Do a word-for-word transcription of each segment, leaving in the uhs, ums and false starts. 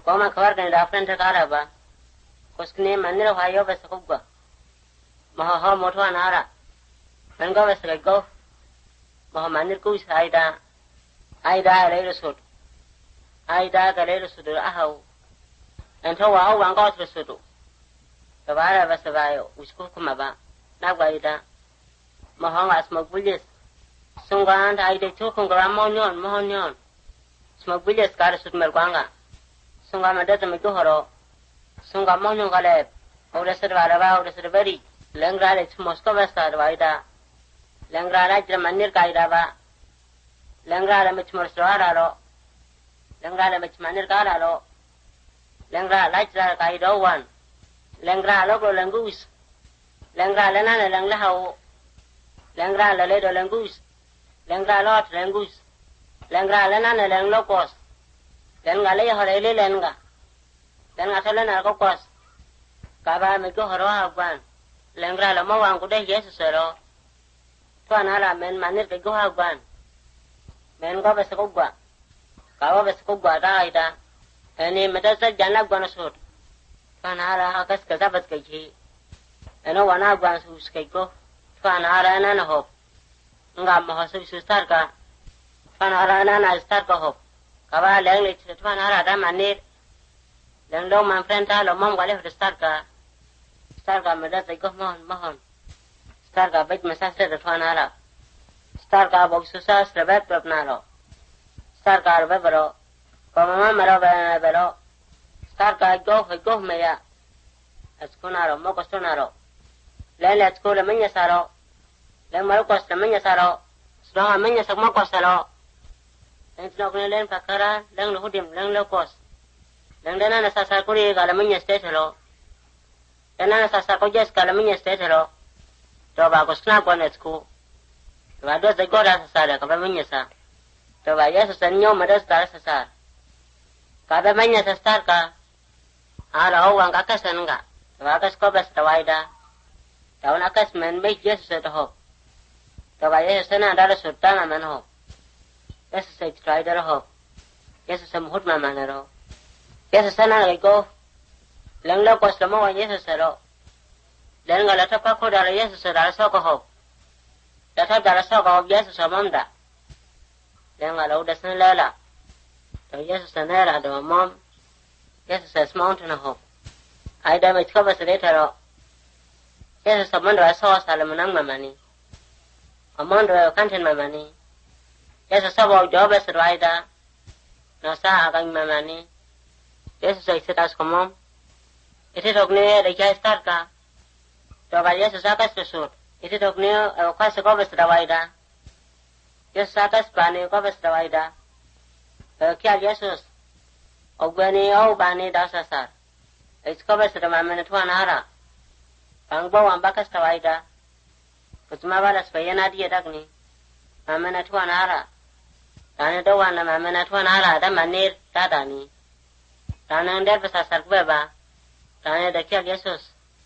Koma kawar kan da friend ta kara ba. Kuskne manira hayo ba sa kubba. Maha ha moto anara. Man go ba sa go. Maha manir ku saida. Aida leiro sut. Aida ga leiro sut ahaw. Ento wa wa ngo tra sut. Ka bara ba sa bayo usku kuma ba. Na ga ida. Maha wa smog bulis. Sungan ta ida chu kun gram monyon monyon. Smog bulis kar sut mer kwanga. Sunga madata miku horo. Sunga monyo galep. Ora servara ba ora servari. Lengra le mosko basta vaida. Lengra la jra manir kaida ba. Lengra la mich morswara ro. Lengra la mich manir kara ro. Lengra la jra kaida wan. Lengra lo ko lengus. Lengra la na lang la hau. Lengra la le do lengus. Lengra lot lengus. Lengra la na lang lokos. Lenga le hore le lenga. Lenga thole na ko kos. Ka ba me ko horo agwan. Lengra la mo wang ko de yesu sero. To na la men manir ke go agwan. Men go bes ko gwa. Ka ba bes ko gwa da ida. Eni meta sa jana gwan sut. To na la akas ka sa bas ke ji. Eno wana gwan su ke ko. To na la na na ho. Nga mo ha su su star ka. To na la na na star ka ho. Kaba leng le tuan ara da manir leng lo man friend ta lo mom gale ho start ka start ka me da sai ko mon mon start ka bej masa se da tuan ara start ka box sa srabat propna ro start ka ba bro ko mama maro ba bro start ka go ho go me ya askuna ro mo ko sona ro le le askula menya saro le maro ko sta menya saro sra menya sak mo ko saro Entno kene len pakara lang lo hudim lang lo kos. Lang dana na sasar ko ri gala menya state lo. Dana na sasar ko jes gala menya state lo. To ba ko sna ko net ko. To ba do ze goda sasar ka ba menya sa. To ba yes san nyo madas tar sasar. Ka ba menya sasar ka. Ala ho wang ka kasan nga. To ba kas ko bas tawaida. Taun akas men me yes sa to ho. To ba yes sana dara sultana man ho. Yes, say try the ho. Yes, some hot my manner. Yes, son, I go. Langlo was the more yes, sir. Then a letter paco, yes, sir, I saw a hope. That had a sock of yes, amanda. Then I load the sun lala. So yes, an era, the mom. Yes, says mountain of hope. I damage covers later. Yes, a wonder I saw Salomon my money. A wonder I can't my money. Yes, a sub of job as a rider. No, sir, I got my money. Yes, I said, as come on. It is of near the guy starka. So, but yes, a sakas to suit. It is of near a quasi covers the rider. Yes, sakas planning covers the rider. The kill Jesus. O Gwenny, O Banny, that's a sir. It's covers the mamma to an ara. Pangbo and Bacchus the rider. But marvelous for an idea, Dagny. Mamma to an ara. Tane do wana mamena tuan ala da manir tadani. Tane nder besa sarkweba. Tane da kia Jesus.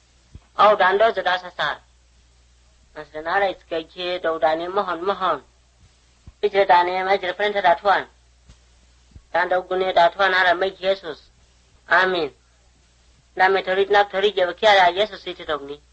Au dando zada sasar. Masdanara iskaji do dani mohon mohon. Ije dani majir prenta da tuan. Tando gune da tuan ara mai Jesus. Amin. Da metorit nak tori je kia Jesus iti dogni.